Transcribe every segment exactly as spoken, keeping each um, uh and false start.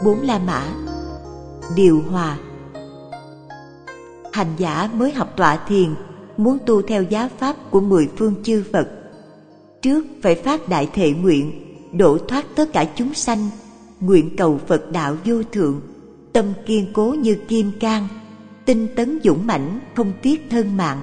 Bốn La Mã. Điều hòa. Hành giả mới học tọa thiền, muốn tu theo giáo pháp của mười phương chư Phật, trước phải phát đại thệ nguyện độ thoát tất cả chúng sanh, nguyện cầu Phật đạo vô thượng, tâm kiên cố như kim cang, tinh tấn dũng mãnh, không tiếc thân mạng.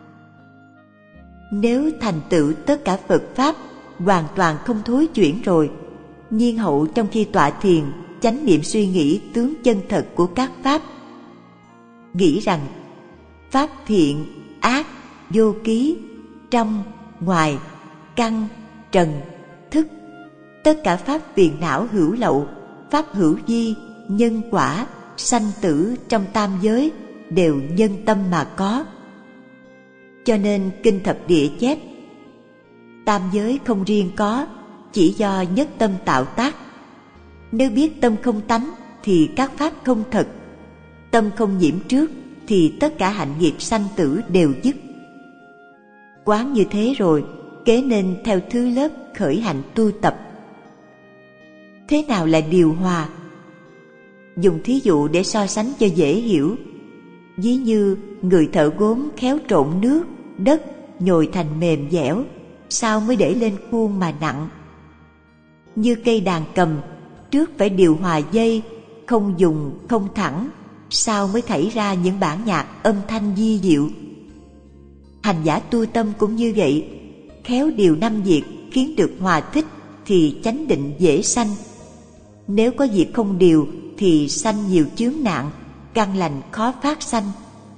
Nếu thành tựu tất cả Phật pháp, hoàn toàn không thối chuyển rồi, nhiên hậu trong khi tọa thiền, chánh niệm suy nghĩ tướng chân thật của các pháp, nghĩ rằng pháp thiện, ác, vô ký, trong, ngoài, căn, trần, thức, tất cả pháp phiền não hữu lậu, pháp hữu vi, nhân quả, sanh tử trong tam giới đều nhân tâm mà có. Cho nên kinh thập địa chép, tam giới không riêng có, chỉ do nhất tâm tạo tác. Nếu biết tâm không tánh thì các pháp không thật, tâm không nhiễm trước thì tất cả hạnh nghiệp sanh tử đều dứt. Quán như thế rồi, kế nên theo thứ lớp khởi hạnh tu tập. Thế nào là điều hòa? Dùng thí dụ để so sánh cho dễ hiểu. Ví như người thợ gốm khéo trộn nước, đất, nhồi thành mềm dẻo, sau mới để lên khuôn mà nặng. Như cây đàn cầm, trước phải điều hòa dây, không dùng, không thẳng, sau mới thảy ra những bản nhạc âm thanh vi diệu. Hành giả tu tâm cũng như vậy, khéo điều năm việc khiến được hòa thích thì chánh định dễ sanh. Nếu có việc không điều thì sanh nhiều chướng nạn, căn lành khó phát sanh.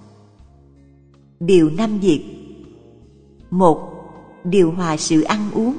Điều năm việc. Một. Điều hòa sự ăn uống.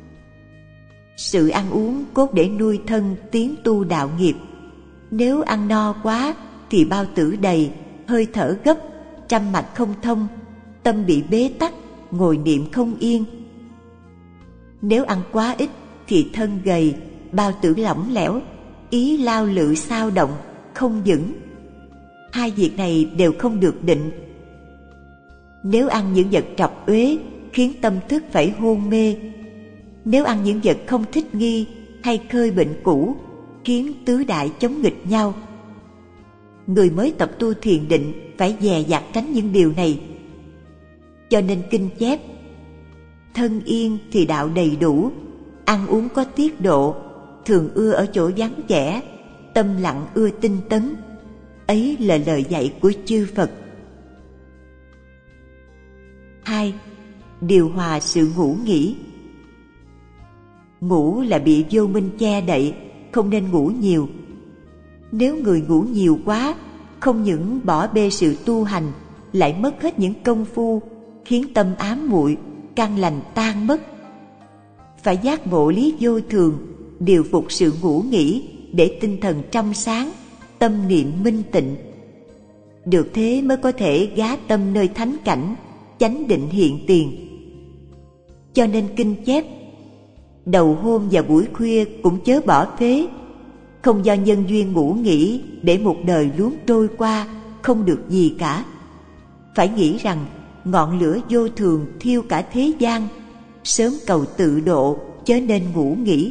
Sự ăn uống cốt để nuôi thân tiến tu đạo nghiệp. Nếu ăn no quá thì bao tử đầy, hơi thở gấp, trăm mạch không thông, tâm bị bế tắc, ngồi niệm không yên. Nếu ăn quá ít thì thân gầy, bao tử lỏng lẻo, ý lao lự sao động, không vững. Hai việc này đều không được định. Nếu ăn những vật trọc uế khiến tâm thức phải hôn mê. Nếu ăn những vật không thích nghi hay khơi bệnh cũ khiến tứ đại chống nghịch nhau. Người mới tập tu thiền định phải dè dặt tránh những điều này. Cho nên kinh chép, thân yên thì đạo đầy đủ, ăn uống có tiết độ, thường ưa ở chỗ vắng vẻ, tâm lặng ưa tinh tấn. Ấy là lời dạy của chư Phật. Hai. Điều hòa sự ngủ nghỉ. Ngủ là bị vô minh che đậy, không nên ngủ nhiều. Nếu người ngủ nhiều quá, không những bỏ bê sự tu hành, lại mất hết những công phu, khiến tâm ám muội, căn lành tan mất. Phải giác ngộ lý vô thường, điều phục sự ngủ nghỉ để tinh thần trong sáng, tâm niệm minh tịnh. Được thế mới có thể gá tâm nơi thánh cảnh, chánh định hiện tiền. Cho nên kinh chép, đầu hôm và buổi khuya cũng chớ bỏ phế, không do nhân duyên ngủ nghỉ để một đời luống trôi qua, không được gì cả. Phải nghĩ rằng ngọn lửa vô thường thiêu cả thế gian, sớm cầu tự độ, chớ nên ngủ nghỉ.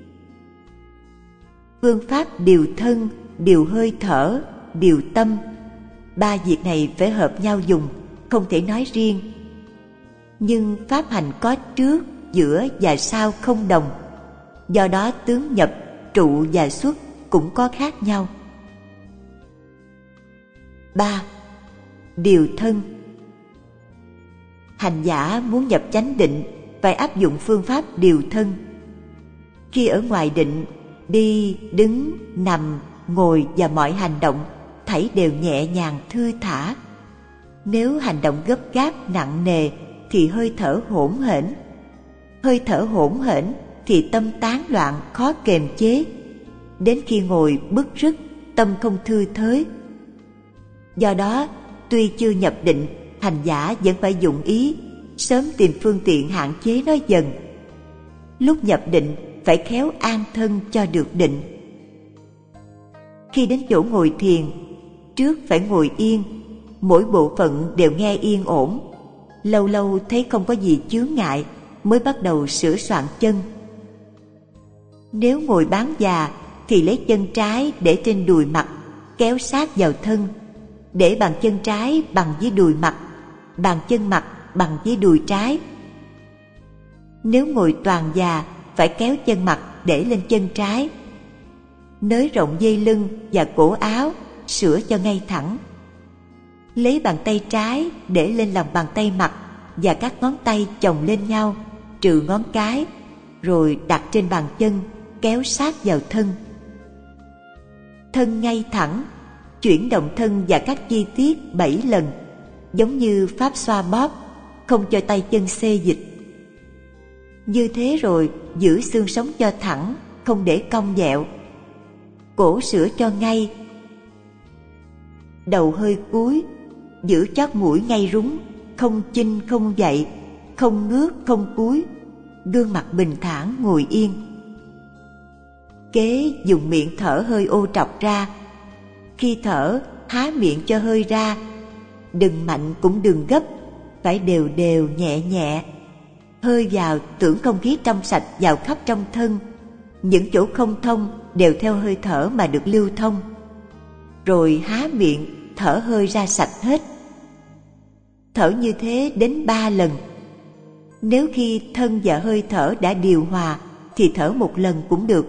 Phương pháp điều thân, điều hơi thở, điều tâm, ba việc này phải hợp nhau dùng, không thể nói riêng. Nhưng pháp hành có trước, giữa và sau không đồng, do đó tướng nhập, trụ và xuất cũng có khác nhau. Ba. Điều thân. Hành giả muốn nhập chánh định phải áp dụng phương pháp điều thân. Khi ở ngoài định, đi, đứng, nằm, ngồi và mọi hành động thảy đều nhẹ nhàng thư thả. Nếu hành động gấp gáp nặng nề thì hơi thở hỗn hển. Hơi thở hỗn hển thì tâm tán loạn khó kềm chế. Đến khi ngồi bứt rứt, tâm không thư thới. Do đó, tuy chưa nhập định, hành giả vẫn phải dụng ý, sớm tìm phương tiện hạn chế nó dần. Lúc nhập định phải khéo an thân cho được định. Khi đến chỗ ngồi thiền, trước phải ngồi yên, mỗi bộ phận đều nghe yên ổn. Lâu lâu thấy không có gì chướng ngại mới bắt đầu sửa soạn chân. Nếu ngồi bán già thì lấy chân trái để trên đùi mặt, kéo sát vào thân, để bàn chân trái bằng với đùi mặt, bàn chân mặt bằng với đùi trái. Nếu ngồi toàn già, phải kéo chân mặt để lên chân trái, nới rộng dây lưng và cổ áo, sửa cho ngay thẳng. Lấy bàn tay trái để lên lòng bàn tay mặt và các ngón tay chồng lên nhau, trừ ngón cái, rồi đặt trên bàn chân, kéo sát vào thân. Thân ngay thẳng, chuyển động thân và các chi tiết bảy lần, giống như pháp xoa bóp, không cho tay chân xê dịch. Như thế rồi giữ xương sống cho thẳng, không để cong vẹo. Cổ sửa cho ngay, đầu hơi cúi, giữ chót mũi ngay rúng, không chinh không dậy, không ngước không cúi, gương mặt bình thản ngồi yên. Kế dùng miệng thở hơi ô trọc ra. Khi thở, há miệng cho hơi ra, đừng mạnh cũng đừng gấp, phải đều đều nhẹ nhẹ. Hơi vào tưởng không khí trong sạch vào khắp trong thân, những chỗ không thông đều theo hơi thở mà được lưu thông. Rồi há miệng thở hơi ra sạch hết. Thở như thế đến ba lần. Nếu khi thân và hơi thở đã điều hòa thì thở một lần cũng được.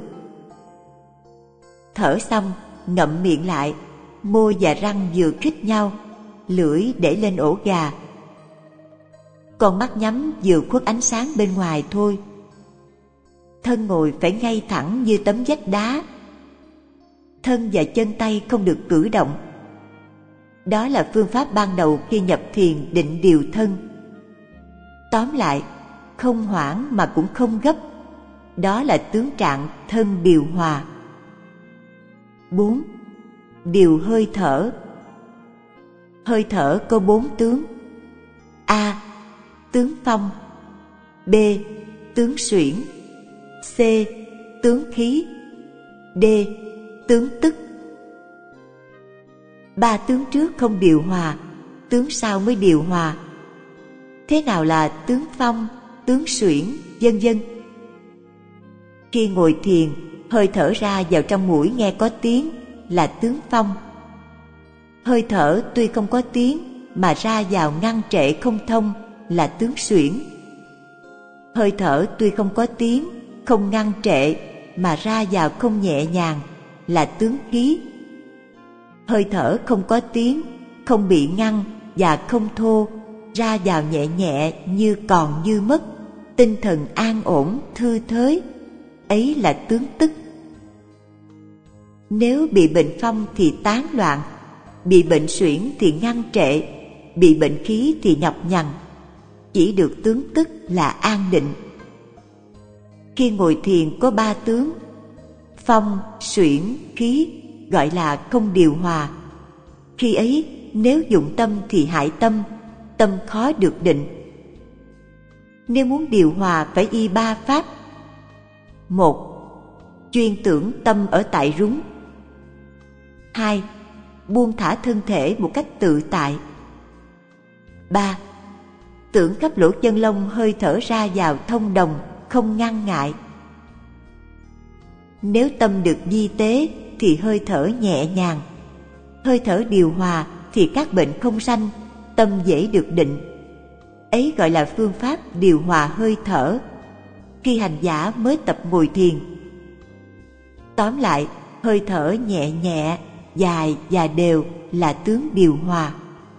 Thở xong, ngậm miệng lại, môi và răng vừa khít nhau, lưỡi để lên ổ gà. Con mắt nhắm vừa khuất ánh sáng bên ngoài thôi. Thân ngồi phải ngay thẳng như tấm vách đá. Thân và chân tay không được cử động. Đó là phương pháp ban đầu khi nhập thiền định điều thân. Tóm lại, không hoảng mà cũng không gấp. Đó là tướng trạng thân điều hòa. bốn. Điều hơi thở. Hơi thở có bốn tướng. A. Tướng phong. B. Tướng xuyển. C. Tướng khí. D. Tướng tức. Ba tướng trước không điều hòa, tướng sau mới điều hòa. Thế nào là tướng phong, tướng xuyển, vân vân? Khi ngồi thiền, hơi thở ra vào trong mũi nghe có tiếng là tướng phong. Hơi thở tuy không có tiếng mà ra vào ngăn trệ không thông là tướng xuyển. Hơi thở tuy không có tiếng, không ngăn trệ mà ra vào không nhẹ nhàng là tướng khí. Hơi thở không có tiếng, không bị ngăn và không thô, ra vào nhẹ nhẹ như còn như mất, tinh thần an ổn thư thới, ấy là tướng tức. Nếu bị bệnh phong thì tán loạn, bị bệnh xuyển thì ngăn trệ, bị bệnh khí thì nhọc nhằn. Chỉ được tướng tức là an định. Khi ngồi thiền có ba tướng, phong, xuyển, khí, gọi là không điều hòa. Khi ấy nếu dụng tâm thì hại tâm, tâm khó được định. Nếu muốn điều hòa phải y ba pháp. Một. Chuyên tưởng tâm ở tại rúng. Hai. Buông thả thân thể một cách tự tại. Ba. Tưởng khắp lỗ chân lông hơi thở ra vào thông đồng, không ngăn ngại. Nếu tâm được di tế thì hơi thở nhẹ nhàng. Hơi thở điều hòa thì các bệnh không sanh, tâm dễ được định. Ấy gọi là phương pháp điều hòa hơi thở. Khi hành giả mới tập ngồi thiền. Tóm lại, hơi thở nhẹ nhẹ, dài và đều là tướng điều hòa.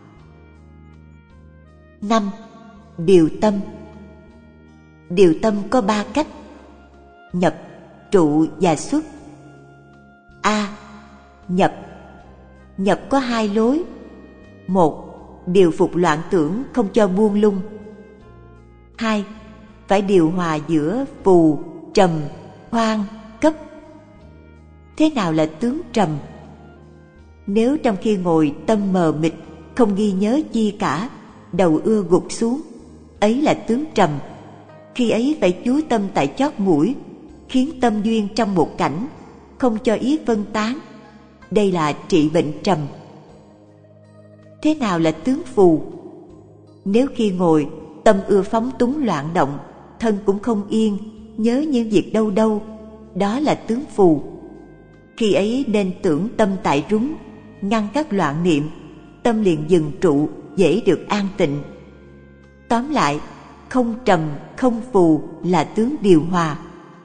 Năm. Điều tâm. Điều tâm có ba cách: nhập, trụ và xuất. A. Nhập. Nhập có hai lối. Một. Điều phục loạn tưởng không cho buông lung. Hai. Phải điều hòa giữa phù, trầm, khoan, cấp. Thế nào là tướng trầm? Nếu trong khi ngồi tâm mờ mịt, không ghi nhớ chi cả, đầu ưa gục xuống, ấy là tướng trầm. Khi ấy phải chú tâm tại chót mũi, khiến tâm duyên trong một cảnh, không cho ý phân tán. Đây là trị bệnh trầm. Thế nào là tướng phù? Nếu khi ngồi tâm ưa phóng túng loạn động, thân cũng không yên, nhớ những việc đâu đâu, đó là tướng phù. Khi ấy nên tưởng tâm tại rúng, ngăn các loạn niệm, tâm liền dừng trụ, dễ được an tịnh. Tóm lại, không trầm, không phù là tướng điều hòa.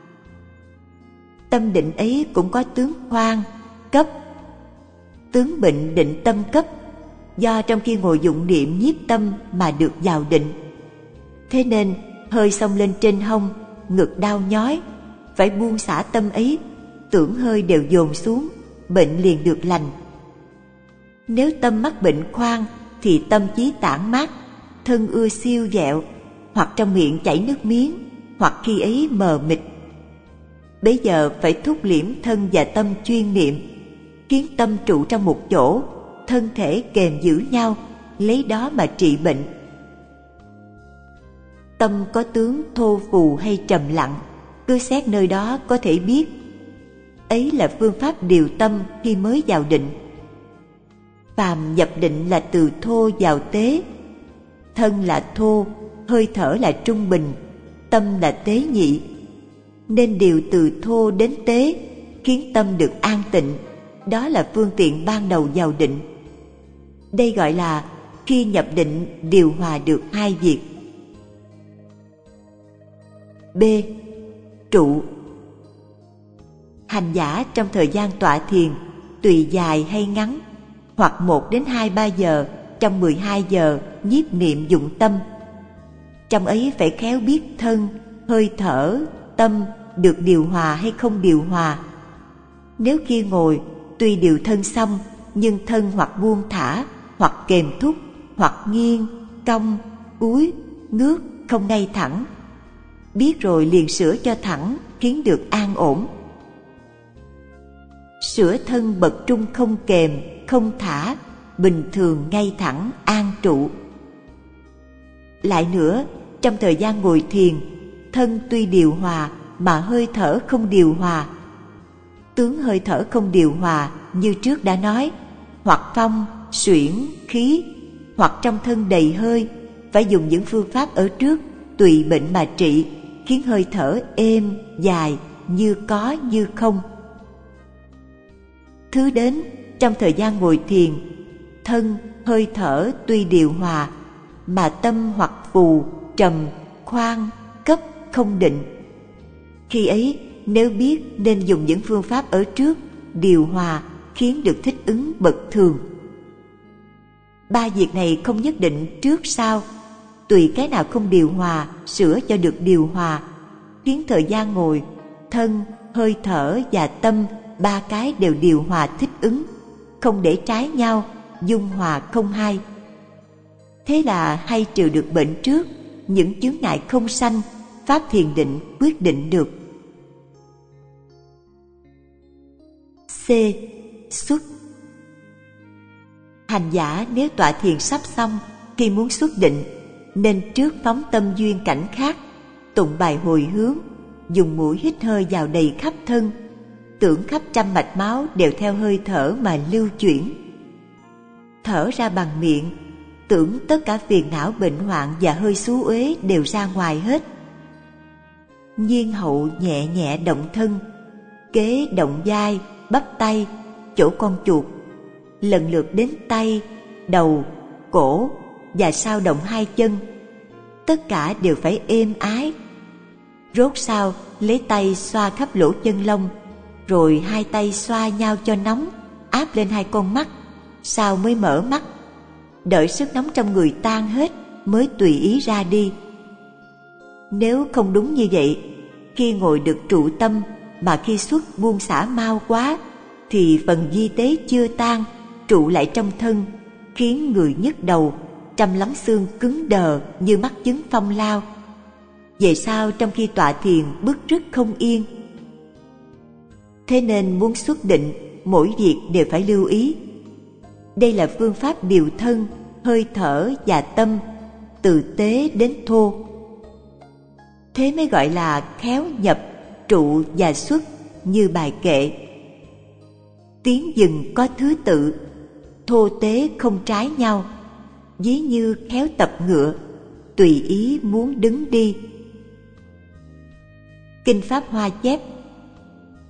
Tâm định ấy cũng có tướng khoan, cấp. Tướng bệnh định tâm cấp, do trong khi ngồi dụng niệm nhiếp tâm mà được vào định. Thế nên hơi xông lên trên hông, ngực đau nhói, phải buông xả tâm ấy, tưởng hơi đều dồn xuống, bệnh liền được lành. Nếu tâm mắc bệnh khoan thì tâm chí tản mát, thân ưa siêu vẹo, hoặc trong miệng chảy nước miếng, hoặc khi ấy mờ mịt. Bấy giờ phải thúc liễm thân và tâm chuyên niệm, khiến tâm trụ trong một chỗ, thân thể kềm giữ nhau, lấy đó mà trị bệnh. Tâm có tướng thô phù hay trầm lặng, cứ xét nơi đó có thể biết. Ấy là phương pháp điều tâm khi mới vào định. Phàm nhập định là từ thô vào tế. Thân là thô, hơi thở là trung bình, tâm là tế nhị. Nên điều từ thô đến tế, khiến tâm được an tịnh. Đó là phương tiện ban đầu vào định. Đây gọi là khi nhập định điều hòa được hai việc. B. Trụ. Hành giả trong thời gian tọa thiền, tùy dài hay ngắn, hoặc một đến hai ba giờ trong mười hai giờ nhiếp niệm dụng tâm. Trong ấy phải khéo biết thân, hơi thở, tâm được điều hòa hay không điều hòa. Nếu khi ngồi, tuy điều thân xong, nhưng thân hoặc buông thả, hoặc kềm thúc, hoặc nghiêng, cong, cúi, ngước, không ngay thẳng. Biết rồi liền sửa cho thẳng, khiến được an ổn. Sửa thân bậc trung không kềm, không thả, bình thường ngay thẳng, an trụ. Lại nữa, trong thời gian ngồi thiền, thân tuy điều hòa mà hơi thở không điều hòa. Tướng hơi thở không điều hòa như trước đã nói, hoặc phong, suyễn, khí, hoặc trong thân đầy hơi, phải dùng những phương pháp ở trước, tùy bệnh mà trị, khiến hơi thở êm, dài, như có như không. Thứ đến, trong thời gian ngồi thiền, thân, hơi thở tuy điều hòa, mà tâm hoặc phù, trầm, khoan, cấp, không định. Khi ấy, nếu biết nên dùng những phương pháp ở trước, điều hòa, khiến được thích ứng bậc thường. Ba việc này không nhất định trước sau, tùy cái nào không điều hòa, sửa cho được điều hòa, khiến thời gian ngồi, thân, hơi thở và tâm, ba cái đều điều hòa thích ứng, không để trái nhau, dung hòa không hai. Thế là hay trừ được bệnh trước, những chướng ngại không sanh, pháp thiền định quyết định được. C. Xuất. Hành giả nếu tọa thiền sắp xong, khi muốn xuất định, nên trước phóng tâm duyên cảnh khác, tụng bài hồi hướng, dùng mũi hít hơi vào đầy khắp thân, tưởng khắp trăm mạch máu đều theo hơi thở mà lưu chuyển. Thở ra bằng miệng, tưởng tất cả phiền não bệnh hoạn và hơi xú uế đều ra ngoài hết. Nhiên hậu nhẹ nhẹ động thân, kế động vai, bắp tay, chỗ con chuột, lần lượt đến tay, đầu, cổ và sau động hai chân. Tất cả đều phải êm ái. Rốt sau lấy tay xoa khắp lỗ chân lông, rồi hai tay xoa nhau cho nóng, áp lên hai con mắt, sau mới mở mắt. Đợi sức nóng trong người tan hết mới tùy ý ra đi. Nếu không đúng như vậy, khi ngồi được trụ tâm mà khi xuất buông xả mau quá, thì phần di tế chưa tan, trụ lại trong thân, khiến người nhức đầu, trăm lắm xương cứng đờ như mắc chứng phong lao. Về sau trong khi tọa thiền bứt rứt không yên. Thế nên muốn xuất định, mỗi việc đều phải lưu ý. Đây là phương pháp điều thân, hơi thở và tâm, từ tế đến thô. Thế mới gọi là khéo nhập, trụ và xuất như bài kệ. Tiến dừng có thứ tự, thô tế không trái nhau, ví như khéo tập ngựa, tùy ý muốn đứng đi. Kinh Pháp Hoa chép: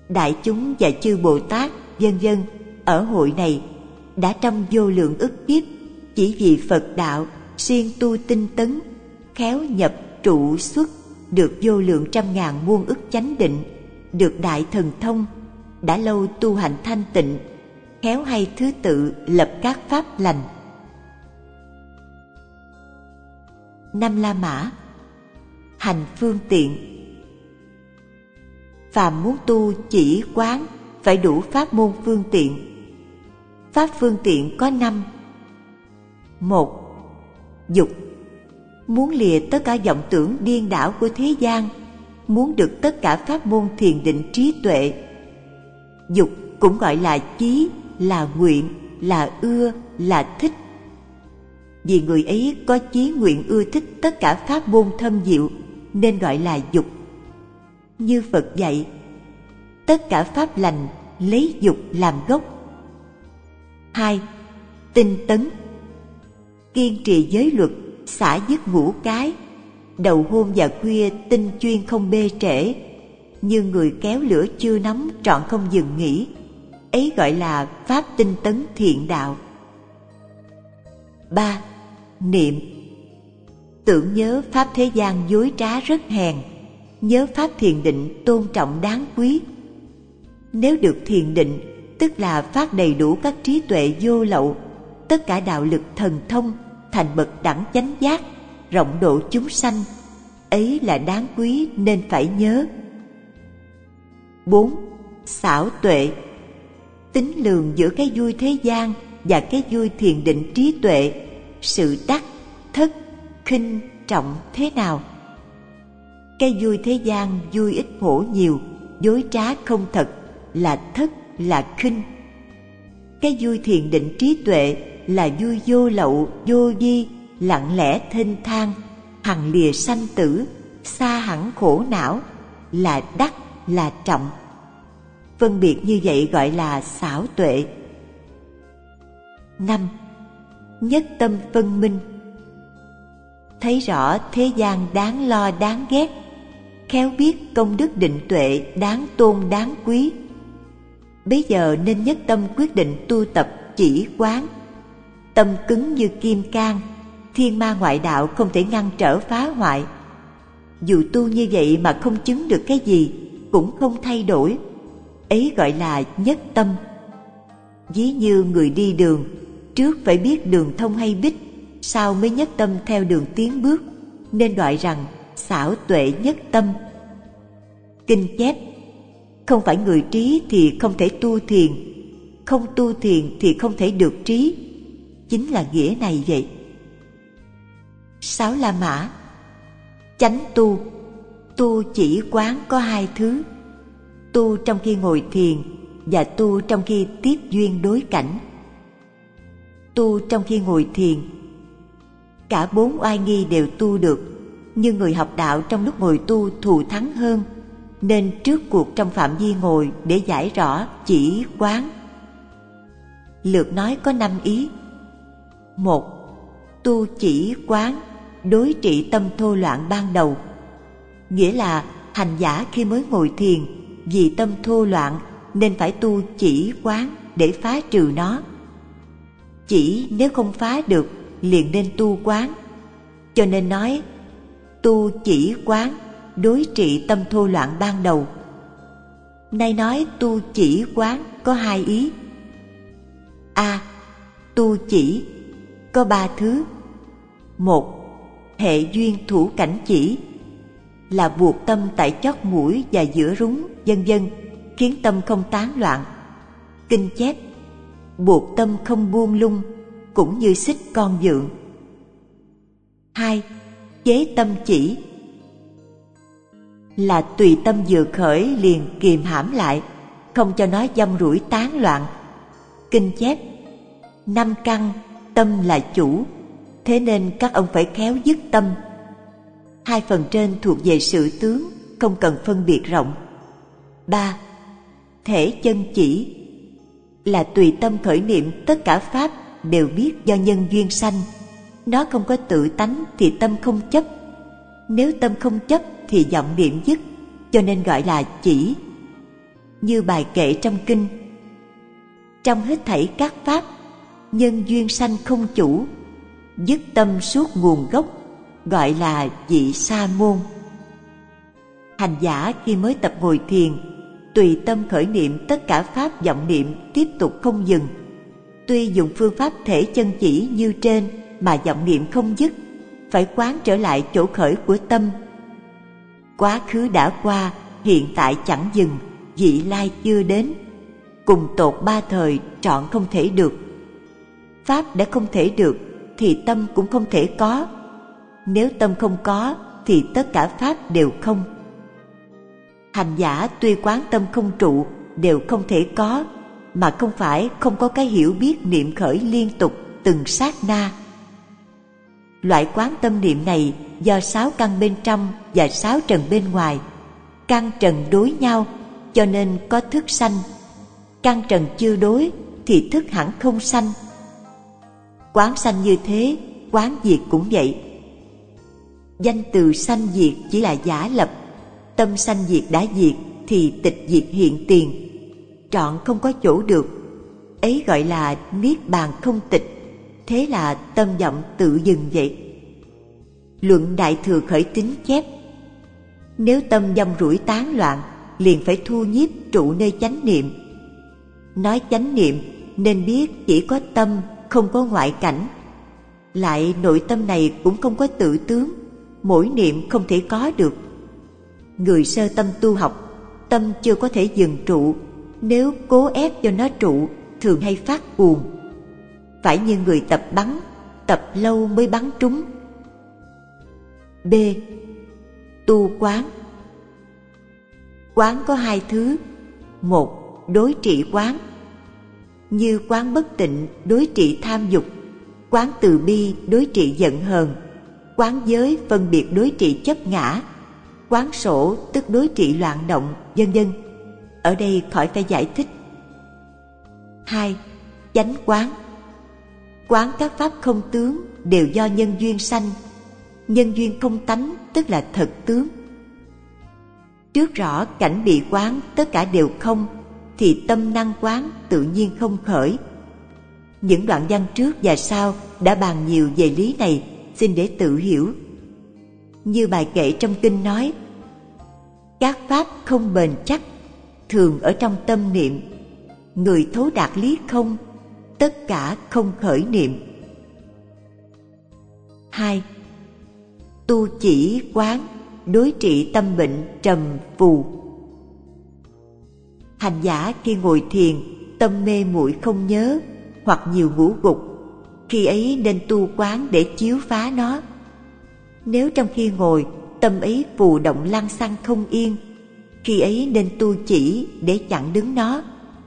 Đại chúng và chư Bồ Tát vân vân ở hội này đã trong vô lượng ức kiếp chỉ vì Phật đạo siêng tu tinh tấn, khéo nhập trụ xuất, được vô lượng trăm ngàn muôn ức chánh định, được đại thần thông, đã lâu tu hành thanh tịnh, khéo hay thứ tự lập các pháp lành. Năm La Mã. Hành phương tiện. Phàm muốn tu chỉ quán phải đủ pháp môn phương tiện. Pháp phương tiện có năm. Một. Dục. Muốn lìa tất cả vọng tưởng điên đảo của thế gian, muốn được tất cả pháp môn thiền định trí tuệ. Dục cũng gọi là chí, là nguyện, là ưa, là thích. Vì người ấy có chí nguyện ưa thích tất cả pháp môn thâm diệu nên gọi là dục. Như Phật dạy, tất cả pháp lành lấy dục làm gốc. Hai. Tinh tấn. Kiên trì giới luật, xả dứt ngũ cái, đầu hôm và khuya tinh chuyên không bê trễ, như người kéo lửa chưa nóng trọn không dừng nghỉ, ấy gọi là pháp tinh tấn thiện đạo. Ba. Niệm. Tưởng nhớ pháp thế gian dối trá rất hèn, nhớ pháp thiền định tôn trọng đáng quý. Nếu được thiền định, tức là phát đầy đủ các trí tuệ vô lậu, tất cả đạo lực thần thông, thành bậc đẳng chánh giác, rộng độ chúng sanh, ấy là đáng quý nên phải nhớ. Bốn. Xảo tuệ. Tính lường giữa cái vui thế gian và cái vui thiền định trí tuệ, sự đắc, thất, khinh, trọng thế nào. Cái vui thế gian vui ít khổ nhiều, dối trá không thật, là thất, là khinh. Cái vui thiền định trí tuệ là vui vô lậu, vô vi, lặng lẽ thênh thang, hằng lìa sanh tử, xa hẳn khổ não, là đắc, là trọng. Phân biệt như vậy gọi là xảo tuệ. Năm. Nhất tâm phân minh. Thấy rõ thế gian đáng lo đáng ghét, khéo biết công đức định tuệ đáng tôn đáng quý. Bấy giờ nên nhất tâm quyết định tu tập chỉ quán. Tâm cứng như kim cang, thiên ma ngoại đạo không thể ngăn trở phá hoại. Dù tu như vậy mà không chứng được cái gì, cũng không thay đổi, ấy gọi là nhất tâm. Ví như người đi đường, trước phải biết đường thông hay bích, sau mới nhất tâm theo đường tiến bước, nên gọi rằng xảo tuệ nhất tâm. Kinh chép, không phải người trí thì không thể tu thiền, không tu thiền thì không thể được trí, chính là nghĩa này vậy. Sáu La Mã. Chánh tu. Tu chỉ quán có hai thứ: tu trong khi ngồi thiền và tu trong khi tiếp duyên đối cảnh. Tu trong khi ngồi thiền, cả bốn oai nghi đều tu được, nhưng người học đạo trong lúc ngồi tu thù thắng hơn, nên trước cuộc trong phạm vi ngồi để giải rõ chỉ quán. Lược nói có năm ý. Một. Tu chỉ quán đối trị tâm thô loạn ban đầu, nghĩa là hành giả khi mới ngồi thiền vì tâm thô loạn nên phải tu chỉ quán để phá trừ nó. Chỉ nếu không phá được liền nên tu quán, cho nên nói tu chỉ quán đối trị tâm thô loạn ban đầu. Nay nói tu chỉ quán có hai ý. A. Tu chỉ có ba thứ. Một. Hệ duyên thủ cảnh chỉ, là buộc tâm tại chót mũi và giữa rúng vân vân, khiến tâm không tán loạn. Kinh chép, buộc tâm không buông lung, cũng như xích con vượn. Hai. Chế tâm chỉ, là tùy tâm vừa khởi liền kìm hãm lại, không cho nó dâm rủi tán loạn. Kinh chép, năm căn tâm là chủ, thế nên các ông phải khéo dứt tâm. Hai phần trên thuộc về sự tướng, không cần phân biệt rộng. Ba. Thể chân chỉ, là tùy tâm khởi niệm tất cả pháp đều biết do nhân duyên sanh. Nó không có tự tánh thì tâm không chấp, nếu tâm không chấp thì vọng niệm dứt, cho nên gọi là chỉ. như bài kệ trong kinh. Trong hết thảy các pháp, nhân duyên sanh không chủ, dứt tâm suốt nguồn gốc, gọi là vị sa môn. Hành giả khi mới tập ngồi thiền, tùy tâm khởi niệm tất cả pháp vọng niệm tiếp tục không dừng. Tuy dùng phương pháp thể chân chỉ như trên mà vọng niệm không dứt, phải quán trở lại chỗ khởi của tâm. Quá khứ đã qua, hiện tại chẳng dừng, vị lai chưa đến. Cùng tột ba thời trọn không thể được. Pháp đã không thể được thì tâm cũng không thể có. Nếu tâm không có thì tất cả pháp đều không. Hành giả tuy quán tâm không trụ đều không thể có, mà không phải không có cái hiểu biết niệm khởi liên tục từng sát na. Loại quán tâm niệm này do sáu căn bên trong và sáu trần bên ngoài, căn trần đối nhau cho nên có thức sanh. Căn trần chưa đối thì thức hẳn không sanh. Quán sanh như thế, quán diệt cũng vậy. Danh từ sanh diệt chỉ là giả lập. Tâm sanh diệt đã diệt thì tịch diệt hiện tiền, trọn không có chỗ được. Ấy gọi là niết bàn không tịch. Thế là tâm vọng tự dừng vậy. Luận Đại Thừa Khởi Tín chép: nếu tâm dâm rủi tán loạn, liền phải thu nhiếp trụ nơi chánh niệm. Nói chánh niệm nên biết chỉ có tâm, không có ngoại cảnh. Lại nội tâm này cũng không có tự tướng, mỗi niệm không thể có được. Người sơ tâm tu học, tâm chưa có thể dừng trụ, nếu cố ép cho nó trụ, thường hay phát cuồng. Phải như người tập bắn, tập lâu mới bắn trúng. B. Tu quán. Quán có hai thứ. Một, đối trị quán. Như quán bất tịnh đối trị tham dục, quán từ bi đối trị giận hờn, quán giới phân biệt đối trị chấp ngã, quán sổ tức đối trị loạn động, vân vân. Ở đây khỏi phải giải thích. Hai, chánh quán. Quán các pháp không tướng đều do nhân duyên sanh. Nhân duyên không tánh tức là thật tướng. Trước rõ cảnh bị quán tất cả đều không, thì tâm năng quán tự nhiên không khởi. Những đoạn văn trước và sau đã bàn nhiều về lý này, xin để tự hiểu. Như bài kệ trong kinh nói: các pháp không bền chắc, thường ở trong tâm niệm. Người thấu đạt lý không, tất cả không khởi niệm. Hai, tu chỉ quán đối trị tâm bệnh trầm phù. Hành giả khi ngồi thiền, tâm mê muội không nhớ hoặc nhiều ngủ gục, khi ấy nên tu quán để chiếu phá nó. Nếu trong khi ngồi tâm ấy phù động lăng xăng không yên, khi ấy nên tu chỉ để chặn đứng nó.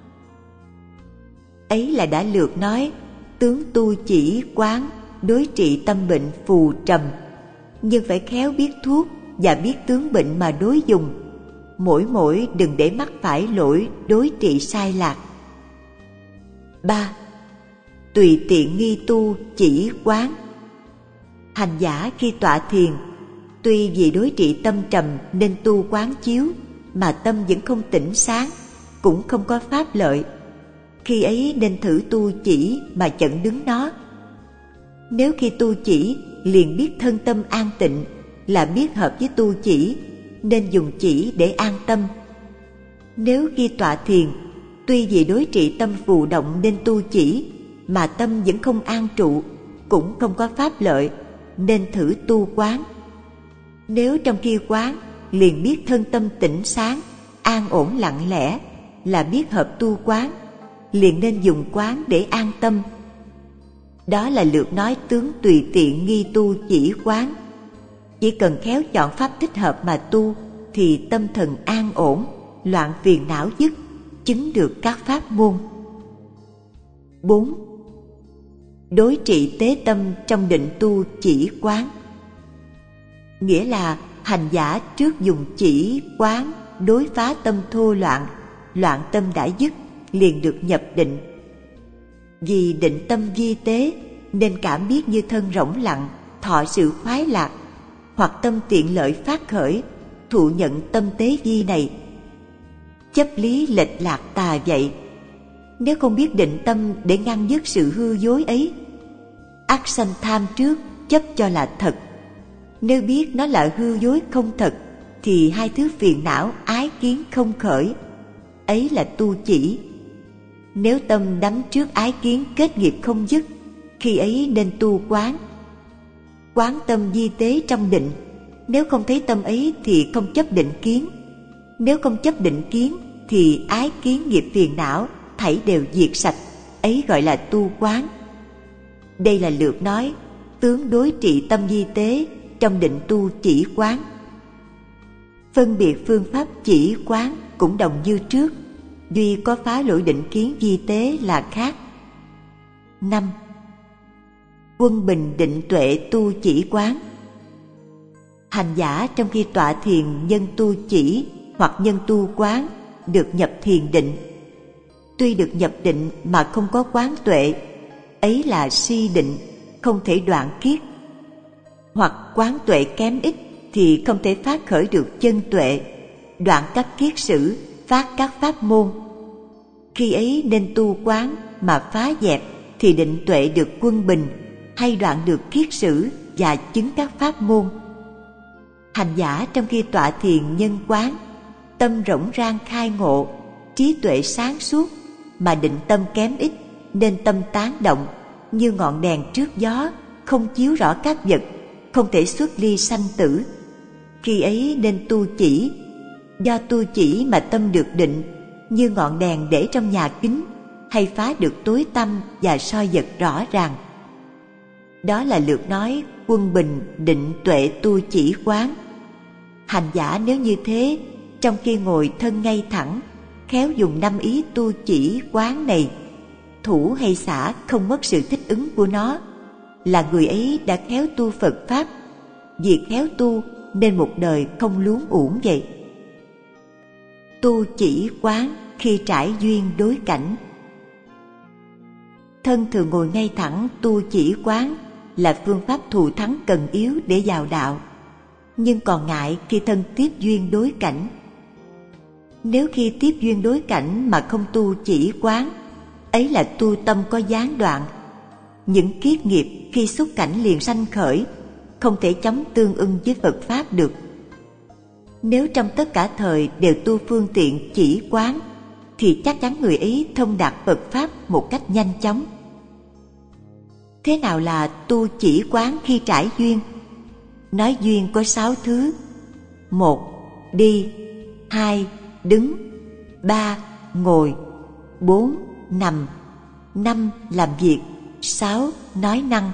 Ấy là đã lược nói tướng tu chỉ quán đối trị tâm bệnh phù trầm, nhưng phải khéo biết thuốc và biết tướng bệnh mà đối dùng. Mỗi mỗi đừng để mắc phải lỗi đối trị sai lạc. Ba, tùy tiện nghi tu chỉ quán. Hành giả khi tọa thiền, tuy vì đối trị tâm trầm nên tu quán chiếu, mà tâm vẫn không tỉnh sáng, cũng không có pháp lợi. Khi ấy nên thử tu chỉ mà chặn đứng nó. Nếu khi tu chỉ liền biết thân tâm an tịnh, là biết hợp với tu chỉ, nên dùng chỉ để an tâm. Nếu khi tọa thiền, tuy vì đối trị tâm phù động nên tu chỉ, mà tâm vẫn không an trụ, cũng không có pháp lợi, nên thử tu quán. Nếu trong khi quán liền biết thân tâm tỉnh sáng, an ổn lặng lẽ, là biết hợp tu quán, liền nên dùng quán để an tâm. Đó là lược nói tướng tùy tiện nghi tu chỉ quán. Chỉ cần khéo chọn pháp thích hợp mà tu, thì tâm thần an ổn, loạn phiền não dứt, chứng được các pháp môn. Bốn, đối trị tế tâm trong định tu chỉ quán. Nghĩa là hành giả trước dùng chỉ quán đối phá tâm thô loạn, loạn tâm đã dứt, liền được nhập định. Vì định tâm vi tế nên cảm biết như thân rỗng lặng, thọ sự khoái lạc, hoặc tâm tiện lợi phát khởi, thụ nhận tâm tế vi này. chấp lý lệch lạc tà vậy. Nếu không biết định tâm để ngăn dứt sự hư dối ấy, ắt sanh tham trước, chấp cho là thật. Nếu biết nó là hư dối không thật, thì hai thứ phiền não ái kiến không khởi, ấy là tu chỉ. Nếu tâm đắm trước ái kiến kết nghiệp không dứt, khi ấy nên tu quán. Quán tâm di tế trong định. Nếu không thấy tâm ấy thì không chấp định kiến. Nếu không chấp định kiến thì ái kiến nghiệp phiền não thảy đều diệt sạch, ấy gọi là tu quán. Đây là lược nói tướng đối trị tâm di tế trong định tu chỉ quán. Phân biệt phương pháp chỉ quán cũng đồng như trước, duy có phá lỗi định kiến di tế là khác. Năm. Quân bình định tuệ tu chỉ quán. Hành giả trong khi tọa thiền nhân tu chỉ hoặc nhân tu quán được nhập thiền định. Tuy được nhập định mà không có quán tuệ, ấy là si định, không thể đoạn kiết. Hoặc quán tuệ kém ít thì không thể phát khởi được chân tuệ, đoạn các kiết sử, phát các pháp môn. Khi ấy nên tu quán mà phá dẹp thì định tuệ được quân bình, hay đoạn được kiết sử và chứng các pháp môn. Hành giả trong khi tọa thiền nhân quán, tâm rỗng rang khai ngộ, trí tuệ sáng suốt, mà định tâm kém ít nên tâm tán động như ngọn đèn trước gió, không chiếu rõ các vật, không thể xuất ly sanh tử. Khi ấy nên tu chỉ. Do tu chỉ mà tâm được định, như ngọn đèn để trong nhà kính, hay phá được tối tăm và soi vật rõ ràng. Đó là lược nói quân bình định tuệ tu chỉ quán. Hành giả nếu như thế, trong khi ngồi thân ngay thẳng, khéo dùng năm ý tu chỉ quán này, thủ hay xả không mất sự thích ứng của nó, là người ấy đã khéo tu Phật Pháp. Việc khéo tu nên một đời không luống uổng vậy. Tu chỉ quán khi trải duyên đối cảnh. Thân thường ngồi ngay thẳng tu chỉ quán là phương pháp thù thắng cần yếu để vào đạo, nhưng còn ngại khi thân tiếp duyên đối cảnh. Nếu khi tiếp duyên đối cảnh mà không tu chỉ quán, ấy là tu tâm có gián đoạn. Những kiết nghiệp khi xúc cảnh liền sanh khởi, không thể chóng tương ưng với Phật Pháp được. Nếu trong tất cả thời đều tu phương tiện chỉ quán, thì chắc chắn người ấy thông đạt Phật Pháp một cách nhanh chóng. Thế nào là tu chỉ quán khi trải duyên? Nói duyên có sáu thứ. Một, đi. Hai, đứng. Ba, ngồi. Bốn, nằm. Năm, làm việc. Sáu, nói năng.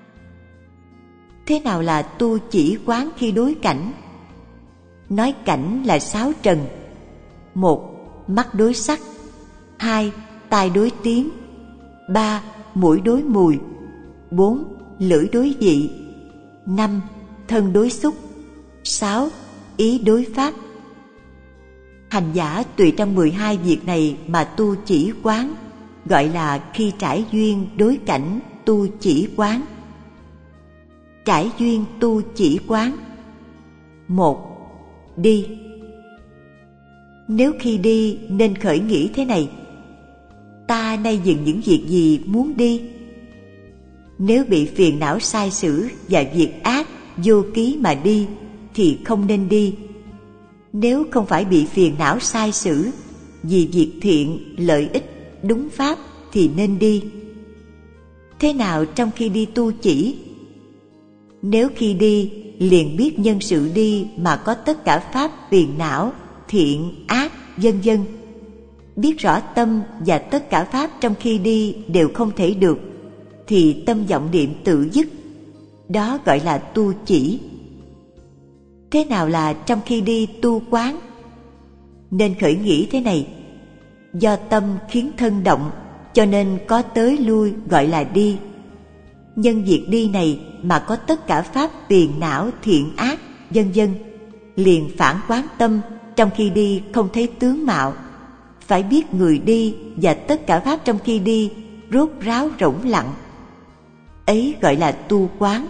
Thế nào là tu chỉ quán khi đối cảnh? Nói cảnh là sáu trần. Một, mắt đối sắc. Hai, tai đối tiếng. Ba, mũi đối mùi. Bốn, lưỡi đối vị. Năm, thân đối xúc. Sáu, ý đối pháp. Hành giả tùy trong mười hai việc này mà tu chỉ quán, gọi là khi trải duyên đối cảnh tu chỉ quán. Trải duyên tu chỉ quán. Một, đi. Nếu khi đi nên khởi nghĩ thế này: ta nay dừng những việc gì muốn đi. Nếu bị phiền não sai sử và việc ác vô ký mà đi thì không nên đi. Nếu không phải bị phiền não sai sử, vì việc thiện, lợi ích, đúng pháp thì nên đi. Thế nào trong khi đi tu chỉ? Nếu khi đi liền biết nhân sự đi mà có tất cả pháp phiền não, thiện, ác, vân vân, biết rõ tâm và tất cả pháp trong khi đi đều không thể được, thì tâm vọng niệm tự dứt. Đó gọi là tu chỉ. Thế nào là trong khi đi tu quán? Nên khởi nghĩ thế này: do tâm khiến thân động, cho nên có tới lui gọi là đi. Nhân việc đi này mà có tất cả pháp phiền não, thiện ác, vân vân, liền phản quán tâm trong khi đi không thấy tướng mạo. Phải biết người đi và tất cả pháp trong khi đi rốt ráo rỗng lặng. Ấy gọi là tu quán.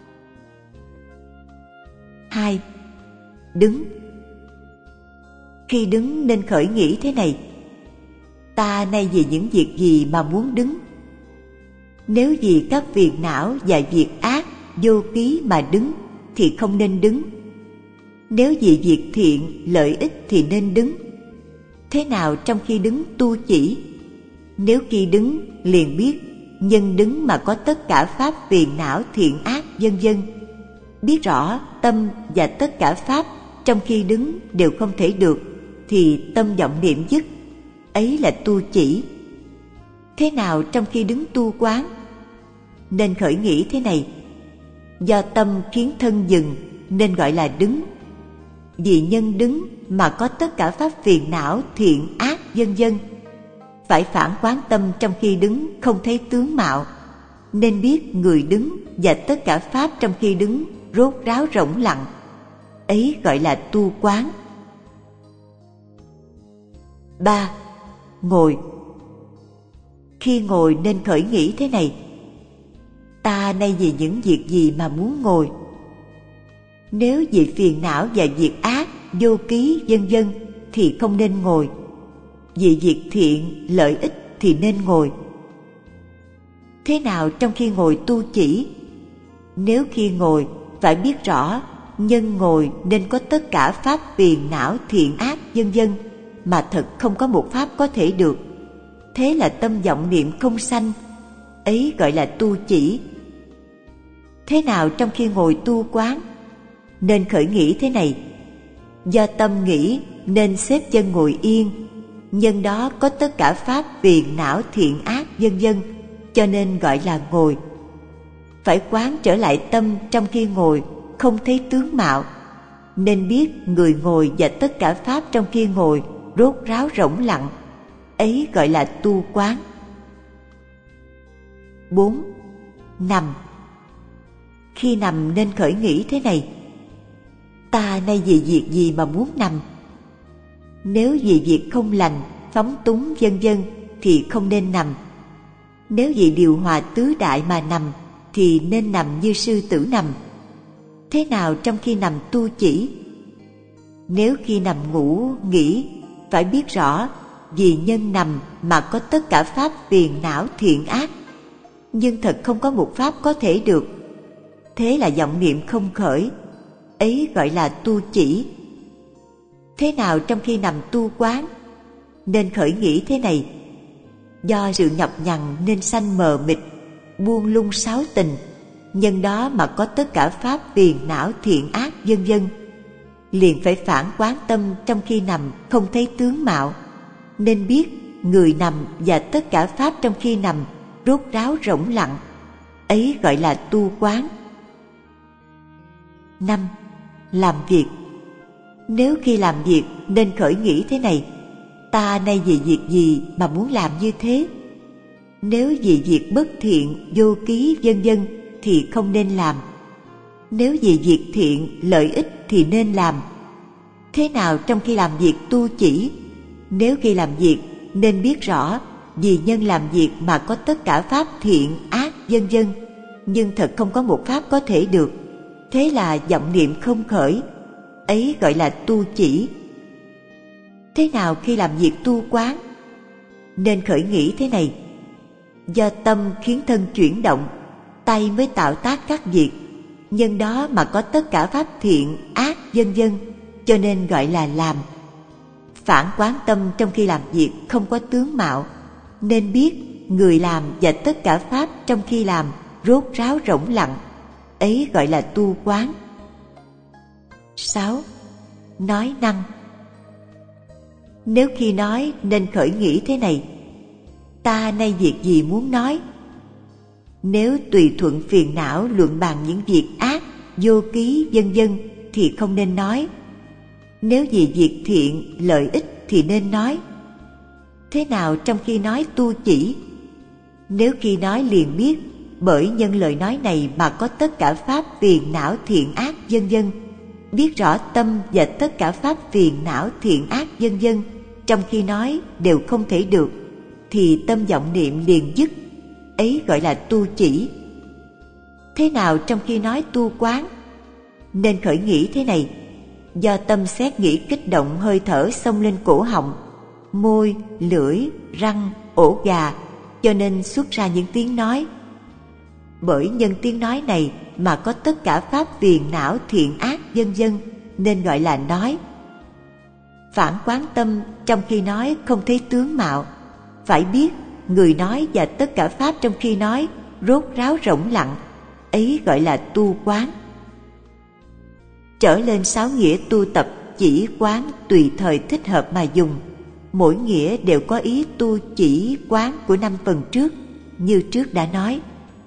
Hai, đứng. Khi đứng nên khởi nghĩ thế này: ta nay vì những việc gì mà muốn đứng? Nếu vì các phiền não và việc ác vô ký mà đứng thì không nên đứng. Nếu vì việc thiện lợi ích thì nên đứng. Thế nào trong khi đứng tu chỉ? Nếu khi đứng liền biết nhân đứng mà có tất cả pháp phiền não thiện ác vân vân, biết rõ tâm và tất cả pháp trong khi đứng đều không thể được, thì tâm vọng niệm dứt, ấy là tu chỉ. Thế nào trong khi đứng tu quán? Nên khởi nghĩ thế này: do tâm khiến thân dừng nên gọi là đứng. Vì nhân đứng mà có tất cả pháp phiền não thiện ác vân vân, phải phản quán tâm trong khi đứng không thấy tướng mạo, nên biết người đứng và tất cả pháp trong khi đứng rốt ráo rỗng lặng, ấy gọi là tu quán. ba. Ngồi. Khi ngồi nên khởi nghĩ thế này: ta nay vì những việc gì mà muốn ngồi? Nếu vì phiền não và việc ác vô ký vân vân thì không nên ngồi. Vì việc thiện lợi ích thì nên ngồi. Thế nào trong khi ngồi tu chỉ? Nếu khi ngồi phải biết rõ nhân ngồi nên có tất cả pháp phiền não thiện ác vân vân, mà thật không có một pháp có thể được. Thế là tâm vọng niệm không sanh, ấy gọi là tu chỉ. Thế nào trong khi ngồi tu quán? Nên khởi nghĩ thế này: do tâm nghĩ nên xếp chân ngồi yên, nhân đó có tất cả pháp phiền não thiện ác vân vân, cho nên gọi là ngồi. Phải quán trở lại tâm trong khi ngồi không thấy tướng mạo, nên biết người ngồi và tất cả pháp trong khi ngồi rốt ráo rỗng lặng, ấy gọi là tu quán. bốn. Nằm. Khi nằm nên khởi nghĩ thế này: ta nay vì việc gì mà muốn nằm? Nếu vì việc không lành, phóng túng vân vân thì không nên nằm. Nếu vì điều hòa tứ đại mà nằm thì nên nằm như sư tử nằm. Thế nào trong khi nằm tu chỉ? Nếu khi nằm ngủ nghỉ, phải biết rõ vì nhân nằm mà có tất cả pháp phiền não thiện ác, nhưng thật không có một pháp có thể được. Thế là vọng niệm không khởi, ấy gọi là tu chỉ. Thế nào trong khi nằm tu quán? Nên khởi nghĩ thế này: do sự nhọc nhằn nên sanh mờ mịt, buông lung sáu tình, nhân đó mà có tất cả pháp phiền não thiện ác vân vân. Liền phải phản quán tâm trong khi nằm không thấy tướng mạo, nên biết người nằm và tất cả pháp trong khi nằm rốt ráo rỗng lặng, ấy gọi là tu quán. năm. Làm việc. Nếu khi làm việc nên khởi nghĩ thế này: ta nay vì việc gì mà muốn làm như thế? Nếu vì việc bất thiện vô ký vân vân thì không nên làm. Nếu vì việc thiện lợi ích thì nên làm. Thế nào trong khi làm việc tu chỉ? Nếu khi làm việc nên biết rõ vì nhân làm việc mà có tất cả pháp thiện ác vân vân, nhưng thật không có một pháp có thể được. Thế là vọng niệm không khởi, ấy gọi là tu chỉ. Thế nào khi làm việc tu quán? Nên khởi nghĩ thế này: do tâm khiến thân chuyển động, tay mới tạo tác các việc, nhân đó mà có tất cả pháp thiện ác vân vân, cho nên gọi là làm. Phản quán tâm trong khi làm việc không có tướng mạo, nên biết người làm và tất cả pháp trong khi làm rốt ráo rỗng lặng, ấy gọi là tu quán. sáu. Nói năng. Nếu khi nói nên khởi nghĩ thế này: ta nay việc gì muốn nói? Nếu tùy thuận phiền não luận bàn những việc ác vô ký vân vân thì không nên nói. Nếu vì việc thiện lợi ích thì nên nói. Thế nào trong khi nói tu chỉ? Nếu khi nói liền biết bởi nhân lời nói này mà có tất cả pháp phiền não thiện ác vân vân, biết rõ tâm và tất cả pháp phiền não thiện ác vân vân trong khi nói đều không thể được, thì tâm vọng niệm liền dứt, ấy gọi là tu chỉ. Thế nào trong khi nói tu quán? Nên khởi nghĩ thế này: do tâm xét nghĩ kích động hơi thở xông lên cổ họng, môi, lưỡi, răng, ổ gà, cho nên xuất ra những tiếng nói. Bởi nhân tiếng nói này mà có tất cả pháp phiền não thiện ác vân vân, nên gọi là nói. Phản quán tâm trong khi nói không thấy tướng mạo, phải biết người nói và tất cả pháp trong khi nói rốt ráo rỗng lặng, ấy gọi là tu quán. Trở lên sáu nghĩa tu tập chỉ quán tùy thời thích hợp mà dùng, mỗi nghĩa đều có ý tu chỉ quán của năm phần trước, như trước đã nói.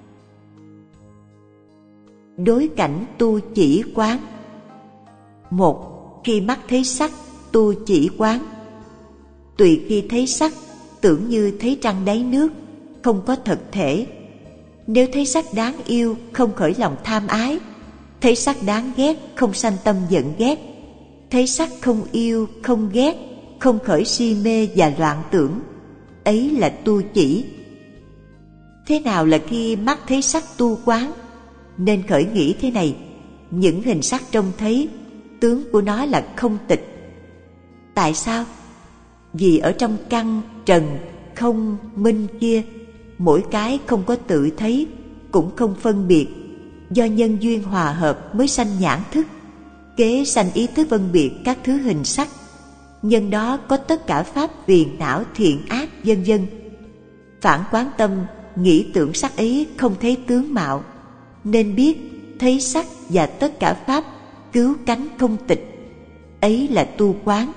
Đối cảnh tu chỉ quán. Một, khi mắt thấy sắc, tu chỉ quán. Tùy khi thấy sắc, tưởng như thấy trăng đáy nước, không có thực thể. Nếu thấy sắc đáng yêu, không khởi lòng tham ái. Thấy sắc đáng ghét, không sanh tâm giận ghét. Thấy sắc không yêu, không ghét, không khởi si mê và loạn tưởng. Ấy là tu chỉ. Thế nào là khi mắt thấy sắc tu quán? Nên khởi nghĩ thế này: những hình sắc trông thấy, tướng của nó là không tịch. Tại sao? Vì ở trong căn, trần, không, minh kia, mỗi cái không có tự thấy, cũng không phân biệt. Do nhân duyên hòa hợp mới sanh nhãn thức, kế sanh ý thức phân biệt các thứ hình sắc. Nhân đó có tất cả pháp phiền não thiện ác vân vân. Phản quán tâm nghĩ tưởng sắc ấy không thấy tướng mạo, nên biết thấy sắc và tất cả pháp cứu cánh không tịch, ấy là tu quán.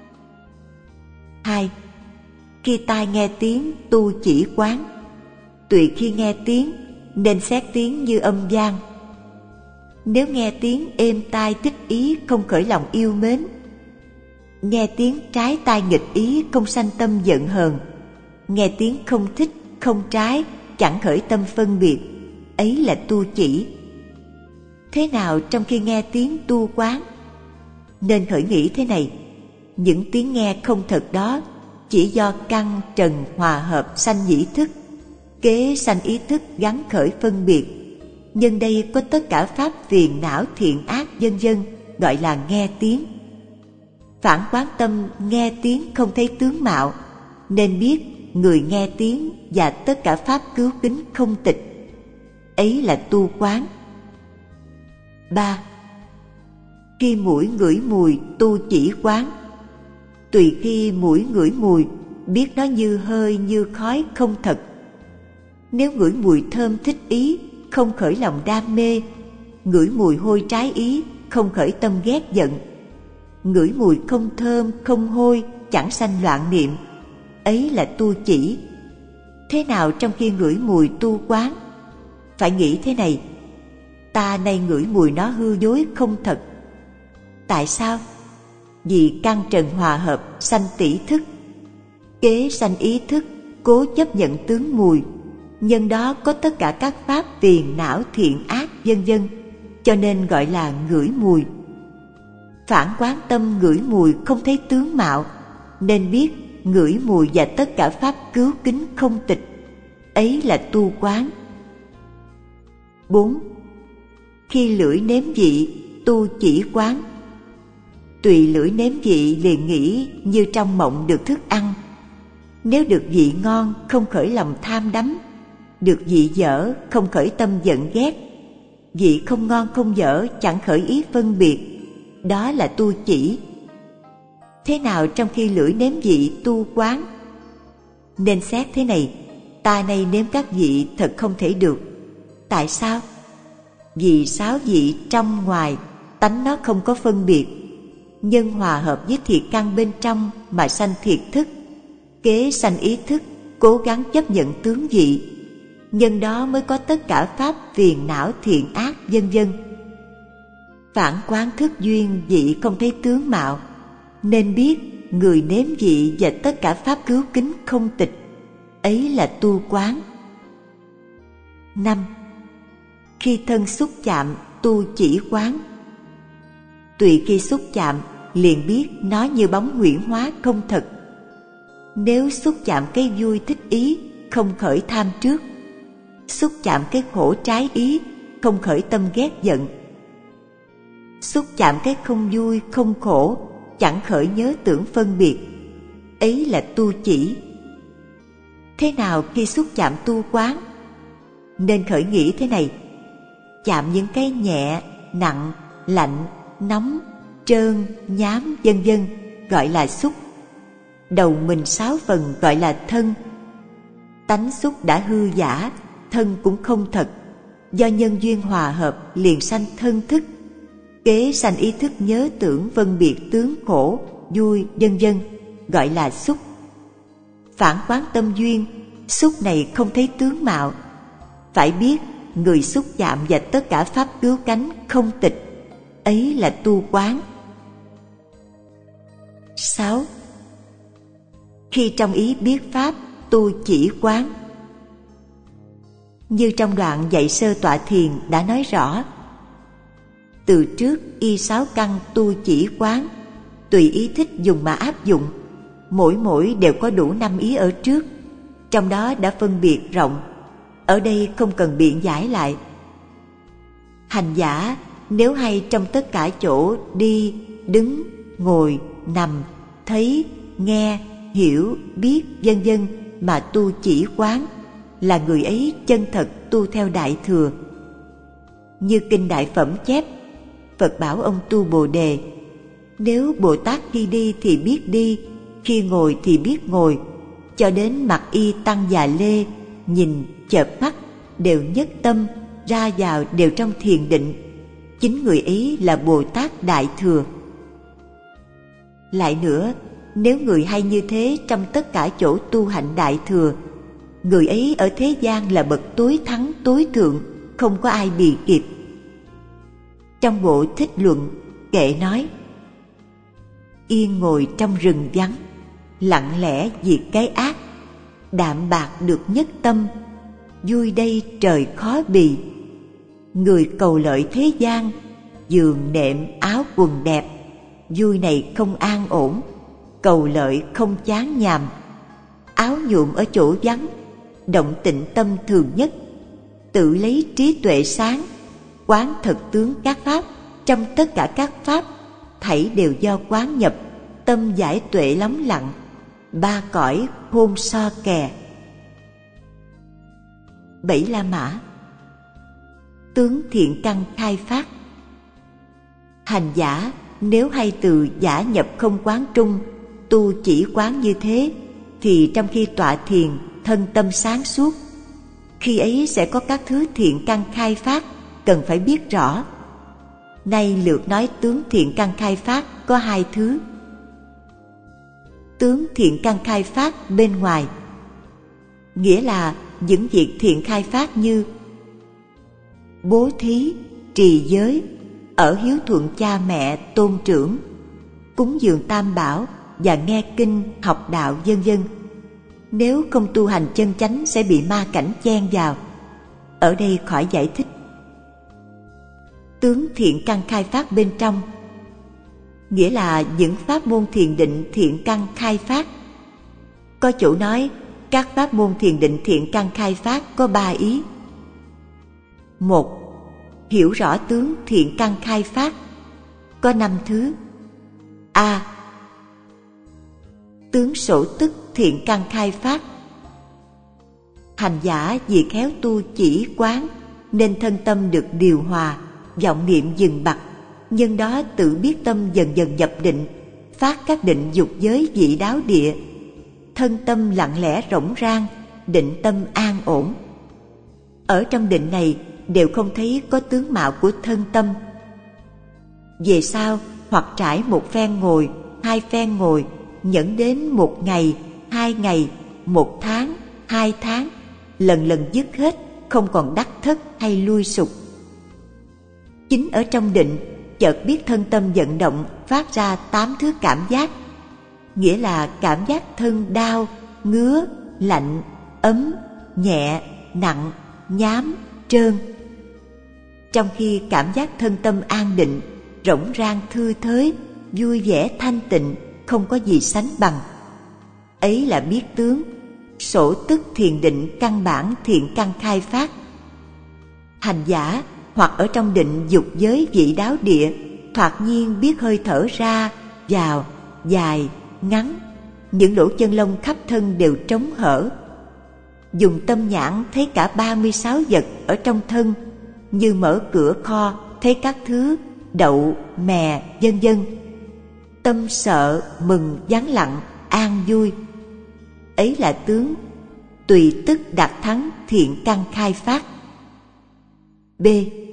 Hai, khi tai nghe tiếng tu chỉ quán. Tùy khi nghe tiếng nên xét tiếng như âm vang. Nếu nghe tiếng êm tai thích ý, không khởi lòng yêu mến. Nghe tiếng trái tai nghịch ý, không sanh tâm giận hờn. Nghe tiếng không thích, không trái, chẳng khởi tâm phân biệt, ấy là tu chỉ. Thế nào trong khi nghe tiếng tu quán? Nên khởi nghĩ thế này: những tiếng nghe không thật đó chỉ do căn trần hòa hợp sanh nhĩ thức, kế sanh ý thức gắn khởi phân biệt. Nhân đây có tất cả pháp phiền não thiện ác vân vân, gọi là nghe tiếng. Phản quán tâm nghe tiếng không thấy tướng mạo, nên biết người nghe tiếng và tất cả pháp cứu kính không tịch, ấy là tu quán. Ba, khi mũi ngửi mùi tu chỉ quán. Tùy khi mũi ngửi mùi, biết nó như hơi như khói không thật. Nếu ngửi mùi thơm thích ý, không khởi lòng đam mê. Ngửi mùi hôi trái ý, không khởi tâm ghét giận. Ngửi mùi không thơm không hôi, chẳng sanh loạn niệm, ấy là tu chỉ. Thế nào trong khi ngửi mùi tu quán? Phải nghĩ thế này: ta nay ngửi mùi nó hư dối không thật. Tại sao? Vì căn trần hòa hợp sanh tỷ thức, kế sanh ý thức, cố chấp nhận tướng mùi. Nhân đó có tất cả các pháp phiền não thiện ác vân vân, cho nên gọi là ngửi mùi. Phản quán tâm ngửi mùi không thấy tướng mạo, nên biết ngửi mùi và tất cả pháp cứu kính không tịch, ấy là tu quán. Bốn, khi lưỡi nếm vị tu chỉ quán. Tùy lưỡi nếm vị liền nghĩ như trong mộng được thức ăn. Nếu được vị ngon không khởi lòng tham đắm, được vị dở không khởi tâm giận ghét, vị không ngon không dở chẳng khởi ý phân biệt, đó là tu chỉ. Thế nào trong khi lưỡi nếm vị tu quán? Nên xét thế này: ta nay nếm các vị thật không thể được. Tại sao? Vì sáu vị trong ngoài, tánh nó không có phân biệt. Nhân hòa hợp với thiệt căn bên trong mà sanh thiệt thức, kế sanh ý thức, cố gắng chấp nhận tướng vị. Nhân đó mới có tất cả pháp phiền não thiện ác vân vân. Phản quán thức duyên vị không thấy tướng mạo, nên biết người nếm vị và tất cả pháp cứu kính không tịch, ấy là tu quán. Năm, khi thân xúc chạm tu chỉ quán. Tùy khi xúc chạm liền biết nó như bóng huyễn hóa không thật. Nếu xúc chạm cái vui thích ý, không khởi tham trước. Xúc chạm cái khổ trái ý, không khởi tâm ghét giận. xúc chạm cái không vui không khổ, chẳng khởi nhớ tưởng phân biệt, ấy là tu chỉ. Thế nào khi xúc chạm tu quán? Nên khởi nghĩ thế này: chạm những cái nhẹ, nặng, lạnh, nóng, trơn, nhám, vân vân gọi là xúc. Đầu mình sáu phần gọi là thân. Tánh xúc đã hư giả, thân cũng không thật. Do nhân duyên hòa hợp liền sanh thân thức, kế sanh ý thức nhớ tưởng phân biệt tướng khổ, vui, vân vân gọi là xúc. Phản quán tâm duyên, xúc này không thấy tướng mạo. Phải biết người xúc chạm và tất cả pháp cứu cánh không tịch, ấy là tu quán. Sáu. Khi trong ý biết pháp, tu chỉ quán. Như trong đoạn dạy sơ tọa thiền đã nói rõ, từ trước y sáu căn tu chỉ quán, tùy ý thích dùng mà áp dụng, mỗi mỗi đều có đủ năm ý ở trước, trong đó đã phân biệt rộng, ở đây không cần biện giải lại. Hành giả nếu hay trong tất cả chỗ đi, đứng, ngồi, nằm, thấy, nghe, hiểu, biết, vân vân mà tu chỉ quán, là người ấy chân thật tu theo Đại Thừa. Như Kinh Đại Phẩm chép, Phật bảo ông tu Bồ Đề: nếu Bồ Tát khi đi thì biết đi, khi ngồi thì biết ngồi, cho đến mặc y tăng già lê, nhìn, chợp mắt, đều nhất tâm, ra vào đều trong thiền định, chính người ấy là Bồ Tát Đại Thừa. Lại nữa, nếu người hay như thế trong tất cả chỗ tu hạnh Đại Thừa, người ấy ở thế gian là bậc tối thắng tối thượng, không có ai bì kịp. Trong bộ Thích Luận kệ nói: yên ngồi trong rừng vắng, lặng lẽ diệt cái ác, đạm bạc được nhất tâm, vui đây trời khó bì. Người cầu lợi thế gian, giường nệm áo quần đẹp, vui này không an ổn, cầu lợi không chán nhàm. Áo nhuộm ở chỗ vắng, động tịnh tâm thường nhất, tự lấy trí tuệ sáng, quán thật tướng các pháp. Trong tất cả các pháp, thảy đều do quán nhập, tâm giải tuệ lắng lặng, ba cõi hôn so kè. Bảy La Mã. Tướng thiện căn khai phát. Hành giả nếu hay từ giả nhập không quán trung, tu chỉ quán như thế, thì trong khi tọa thiền thân tâm sáng suốt, khi ấy sẽ có các thứ thiện căn khai phát, cần phải biết rõ. Nay lược nói tướng thiện căn khai phát có hai thứ. Tướng thiện căn khai phát bên ngoài, nghĩa là những việc thiện khai phát như bố thí, trì giới, ở hiếu thuận cha mẹ, tôn trưởng, cúng dường tam bảo và nghe kinh, học đạo vân vân. Nếu không tu hành chân chánh sẽ bị ma cảnh chen vào. Ở đây khỏi giải thích. Tướng thiện căn khai phát bên trong, nghĩa là những pháp môn thiền định thiện căn khai phát. Có chỗ nói các pháp môn thiền định thiện căn khai phát có ba ý. Một, hiểu rõ tướng thiện căn khai phát có năm thứ. A. Tướng sổ tức thiện căn khai phát. Hành giả vì khéo tu chỉ quán nên thân tâm được điều hòa, vọng niệm dừng bặt, nhân đó tự biết tâm dần dần nhập định, phát các định dục giới vị đáo địa, thân tâm lặng lẽ rỗng rang, định tâm an ổn. Ở trong định này đều không thấy có tướng mạo của thân tâm. Về sau hoặc trải một phen ngồi, hai phen ngồi, nhẫn đến một ngày, hai ngày, một tháng, hai tháng, lần lần dứt hết, không còn đắc thất hay lui sụp. Chính ở trong định, chợt biết thân tâm vận động phát ra tám thứ cảm giác, nghĩa là cảm giác thân đau, ngứa, lạnh, ấm, nhẹ, nặng, nhám, trơn. Trong khi cảm giác thân tâm an định, rỗng rang thư thới, vui vẻ thanh tịnh, không có gì sánh bằng. Ấy là biết tướng, sổ tức thiền định căn bản thiện căn khai phát. Hành giả hoặc ở trong định dục giới vị đáo địa, thoạt nhiên biết hơi thở ra, vào, dài, ngắn. Những lỗ chân lông khắp thân đều trống hở. Dùng tâm nhãn thấy cả ba mươi sáu vật ở trong thân, như mở cửa kho thấy các thứ đậu, mè, vân vân. Tâm sợ, mừng, vắng lặng, an vui. Ấy là tướng tùy tức đạt thắng thiện căn khai phát. B.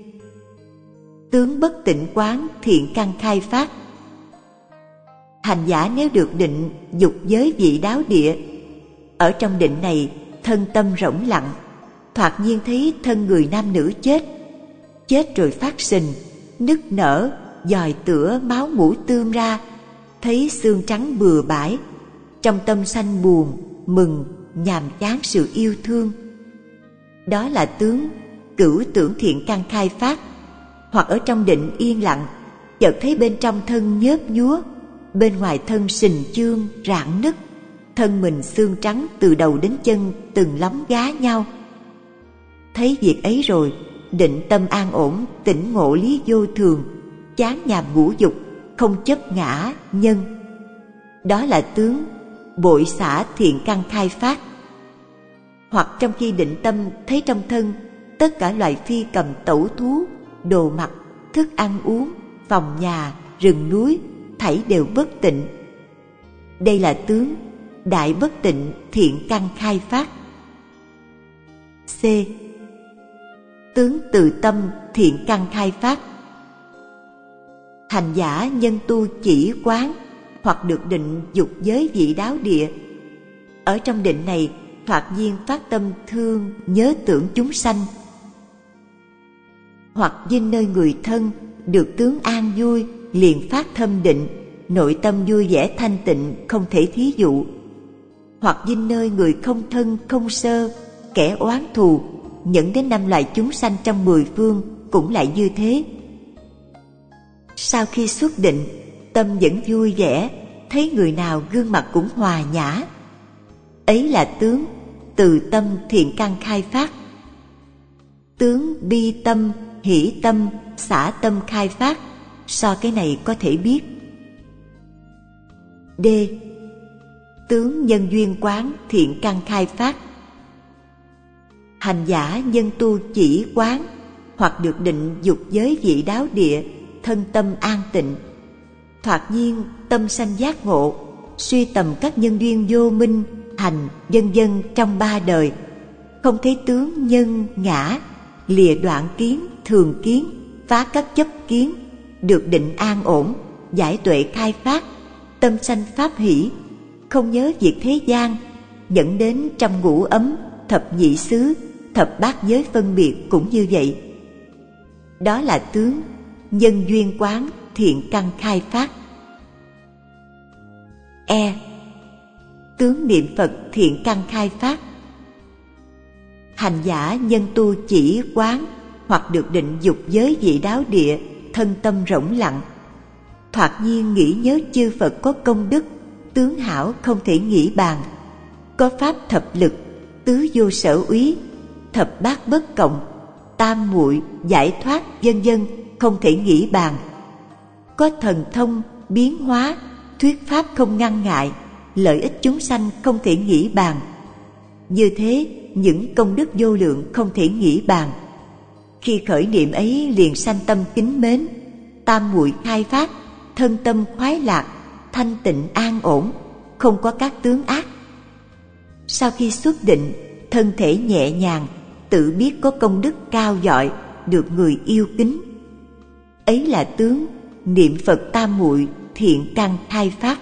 Tướng bất tịnh quán thiện căn khai phát. Hành giả nếu được định dục giới vị đáo địa, ở trong định này thân tâm rỗng lặng, thoạt nhiên thấy thân người nam nữ chết, chết rồi phát sình, nức nở, dòi tửa máu mủ tương ra, thấy xương trắng bừa bãi, trong tâm sanh buồn, mừng, nhàm chán sự yêu thương. Đó là tướng cửu tưởng thiện căn khai phát. Hoặc ở trong định yên lặng, chợt thấy bên trong thân nhớp nhúa, bên ngoài thân sình chương, rạn nứt, thân mình xương trắng từ đầu đến chân từng lóng gá nhau. Thấy việc ấy rồi, định tâm an ổn, tỉnh ngộ lý vô thường, chán nhàm ngũ dục, không chấp ngã, nhân. Đó là tướng bội xả thiện căn khai phát. Hoặc trong khi định tâm thấy trong thân tất cả loại phi cầm tẩu thú, đồ mặc, thức ăn uống, phòng nhà, rừng núi, thảy đều bất tịnh. Đây là tướng đại bất tịnh thiện căn khai phát. C. Tướng từ tâm thiện căn khai phát. Hành giả nhân tu chỉ quán hoặc được định dục giới vị đáo địa, ở trong định này thoạt nhiên phát tâm thương nhớ tưởng chúng sanh. Hoặc dinh nơi người thân được tướng an vui, liền phát thâm định, nội tâm vui vẻ thanh tịnh không thể thí dụ. Hoặc dinh nơi người không thân không sơ, kẻ oán thù, dẫn đến năm loại chúng sanh trong mười phương cũng lại như thế. Sau khi xuất định, tâm vẫn vui vẻ, thấy người nào gương mặt cũng hòa nhã. Ấy là tướng từ tâm thiện căn khai phát. Tướng bi tâm, hỷ tâm, xả tâm khai phát, so cái này có thể biết. D. Tướng nhân duyên quán thiện căn khai phát. Hành giả nhân tu chỉ quán hoặc được định dục giới vị đáo địa, thân tâm an tịnh, thoạt nhiên tâm sanh giác ngộ, suy tầm các nhân duyên vô minh, hành, vân vân trong ba đời, không thấy tướng nhân ngã, lìa đoạn kiến, thường kiến, phá các chấp kiến, được định an ổn, giải tuệ khai phát, tâm sanh pháp hỷ, không nhớ việc thế gian, dẫn đến trong ngũ ấm, thập nhị xứ, thập bát giới phân biệt cũng như vậy. Đó là tướng nhân duyên quán thiện căn khai phát. E. Tướng niệm Phật thiện căn khai phát. Hành giả nhân tu chỉ quán hoặc được định dục giới vị đáo địa, thân tâm rỗng lặng, thoạt nhiên nghĩ nhớ chư Phật có công đức, tướng hảo không thể nghĩ bàn, có pháp thập lực, tứ vô sở úy, thập bát bất cộng, tam muội, giải thoát, vân vân không thể nghĩ bàn, có thần thông biến hóa, thuyết pháp không ngăn ngại, lợi ích chúng sanh không thể nghĩ bàn. Như thế những công đức vô lượng không thể nghĩ bàn. Khi khởi niệm ấy liền sanh tâm kính mến, tam muội khai phát, thân tâm khoái lạc, thanh tịnh an ổn, không có các tướng ác. Sau khi xuất định, thân thể nhẹ nhàng, tự biết có công đức cao dọi, được người yêu kính. Ấy là tướng niệm Phật tam muội thiện căn khai phát.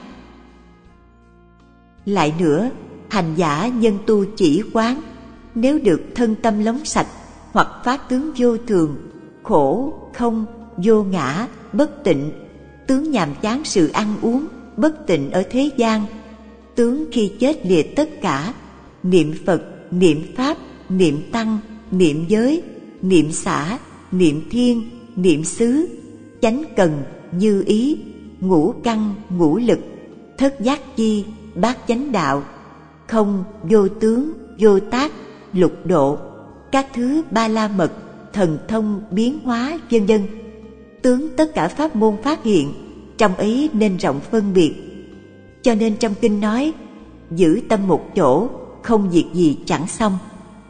Lại nữa, hành giả nhân tu chỉ quán, nếu được thân tâm lóng sạch hoặc phát tướng vô thường, khổ, không, vô ngã, bất tịnh, tướng nhàm chán sự ăn uống, bất tịnh ở thế gian, tướng khi chết lìa tất cả, niệm Phật, niệm Pháp, niệm Tăng, niệm giới, niệm xả, niệm thiên, niệm xứ, chánh cần, như ý, ngũ căn, ngũ lực, thất giác chi, bát chánh đạo, không, vô tướng, vô tác, lục độ, các thứ ba la mật, thần thông biến hóa, vân vân. tướng tất cả pháp môn phát hiện, trong ấy nên rộng phân biệt. Cho nên trong kinh nói, giữ tâm một chỗ, không việc gì chẳng xong.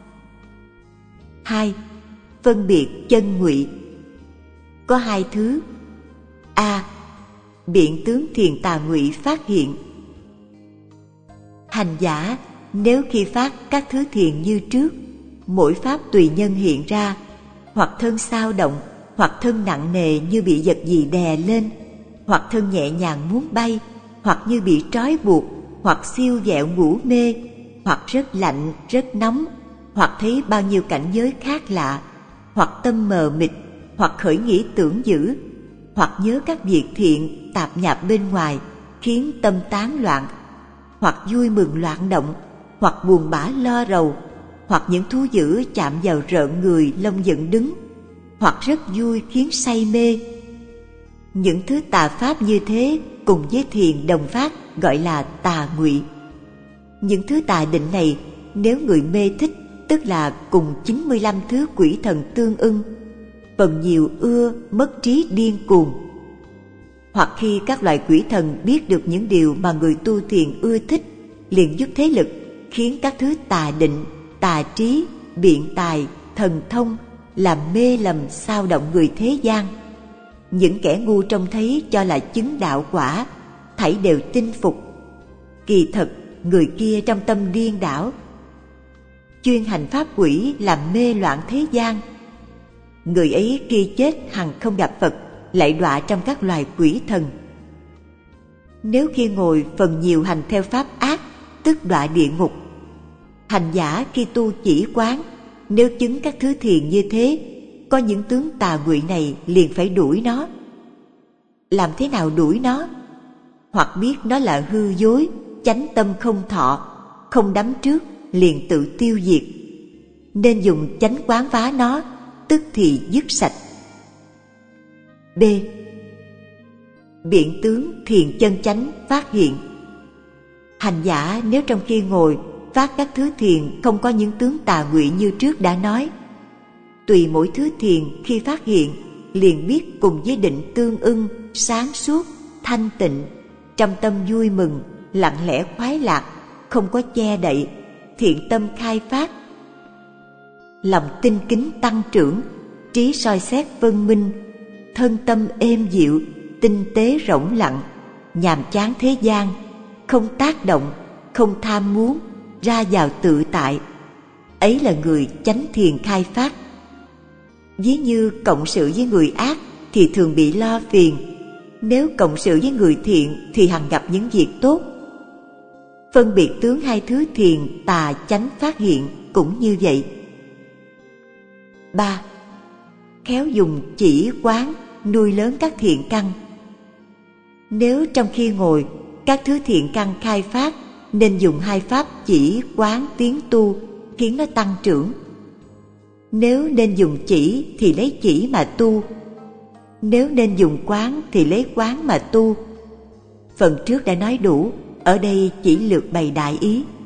Hai, phân biệt chân ngụy. Có hai thứ. A. Biện tướng thiền tà ngụy phát hiện. Hành giả nếu khi phát các thứ thiền như trước, mỗi pháp tùy nhân hiện ra, hoặc thân sao động, hoặc thân nặng nề như bị vật gì đè lên, hoặc thân nhẹ nhàng muốn bay, hoặc như bị trói buộc, hoặc siêu vẹo ngủ mê, hoặc rất lạnh, rất nóng, hoặc thấy bao nhiêu cảnh giới khác lạ, hoặc tâm mờ mịt, hoặc khởi nghĩ tưởng dữ, hoặc nhớ các việc thiện tạp nhạp bên ngoài khiến tâm tán loạn, hoặc vui mừng loạn động, hoặc buồn bã lo rầu, hoặc những thú dữ chạm vào rợn người lông dựng đứng, hoặc rất vui khiến say mê. Những thứ tà pháp như thế cùng với thiền đồng phát gọi là tà ngụy. Những thứ tà định này nếu người mê thích, tức là cùng chín mươi lăm thứ quỷ thần tương ưng, phần nhiều ưa mất trí điên cuồng. Hoặc khi các loại quỷ thần biết được những điều mà người tu thiền ưa thích, liền giúp thế lực khiến các thứ tà định, tà trí, biện tài, thần thông làm mê lầm sao động người thế gian. Những kẻ ngu trông thấy cho là chứng đạo quả, thảy đều tin phục. Kỳ thật người kia trong tâm điên đảo, chuyên hành pháp quỷ làm mê loạn thế gian. Người ấy khi chết hằng không gặp Phật, lại đọa trong các loài quỷ thần. Nếu khi ngồi phần nhiều hành theo pháp ác, tức đọa địa ngục. Hành giả khi tu chỉ quán, nếu chứng các thứ thiền như thế, có những tướng tà ngụy này liền phải đuổi nó. Làm thế nào đuổi nó? Hoặc biết nó là hư dối, chánh tâm không thọ, không đắm trước, liền tự tiêu diệt. Nên dùng chánh quán phá nó, tức thì dứt sạch. B. Biện tướng thiền chân chánh phát hiện. Hành giả nếu trong khi ngồi phát các thứ thiền không có những tướng tà ngụy như trước đã nói, tùy mỗi thứ thiền khi phát hiện liền biết cùng với định tương ưng, sáng suốt, thanh tịnh, trong tâm vui mừng, lặng lẽ khoái lạc, không có che đậy, thiện tâm khai phát, lòng tinh kính tăng trưởng, trí soi xét vân minh, thân tâm êm dịu, tinh tế rỗng lặng, nhàm chán thế gian, không tác động, không tham muốn, ra vào tự tại. Ấy là người chánh thiền khai phát. Ví như cộng sự với người ác thì thường bị lo phiền, nếu cộng sự với người thiện thì hằng gặp những việc tốt. Phân biệt tướng hai thứ thiền tà chánh phát hiện cũng như vậy. Ba. Khéo dùng chỉ quán nuôi lớn các thiện căn. Nếu trong khi ngồi các thứ thiện căn khai phát, nên dùng hai pháp chỉ quán tiến tu khiến nó tăng trưởng. Nếu nên dùng chỉ thì lấy chỉ mà tu, nếu nên dùng quán thì lấy quán mà tu. Phần trước đã nói đủ, ở đây chỉ lược bày đại ý.